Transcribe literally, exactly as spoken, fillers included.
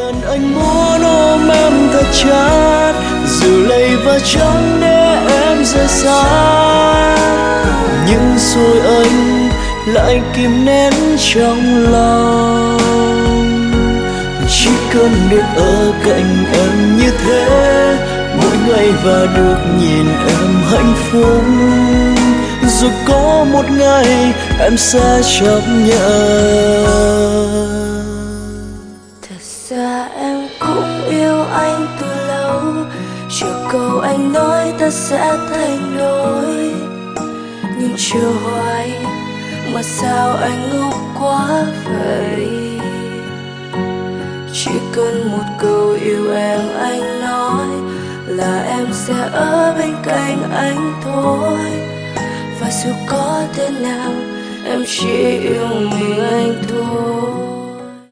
lần anh muốn ôm em thật chặt, dù lầy và trắng để em rời xa, nhưng rồi anh lại kìm nén trong lòng. Chỉ cần được ở cạnh em như thế mỗi ngày và được nhìn em hạnh phúc, rồi có một ngày em sẽ chấp nhận. Thật ra em cũng yêu anh từ lâu, chờ câu anh nói ta sẽ thành đôi, nhưng chờ hoài mà sao anh ngốc quá vậy. Chỉ cần một câu yêu em anh nói là em sẽ ở bên cạnh anh thôi, và dù có thế nào em chỉ yêu mình anh thôi.